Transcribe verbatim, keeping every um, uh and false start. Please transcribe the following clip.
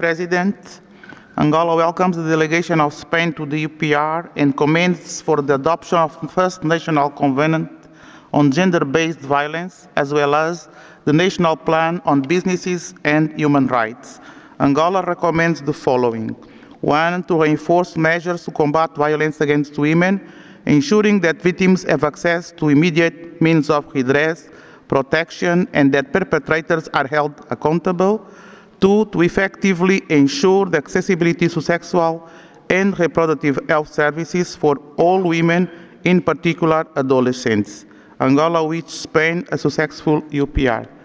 President. Angola welcomes the delegation of Spain to the U P R and commends for the adoption of the first national covenant on gender-based violence, as well as the National Plan on Businesses and Human Rights. Angola recommends the following. One, to reinforce measures to combat violence against women, ensuring that victims have access to immediate means of redress, protection, and that perpetrators are held accountable. Two, to effectively ensure the accessibility to sexual and reproductive health services for all women, in particular adolescents. Angola wishes Spain a successful U P R.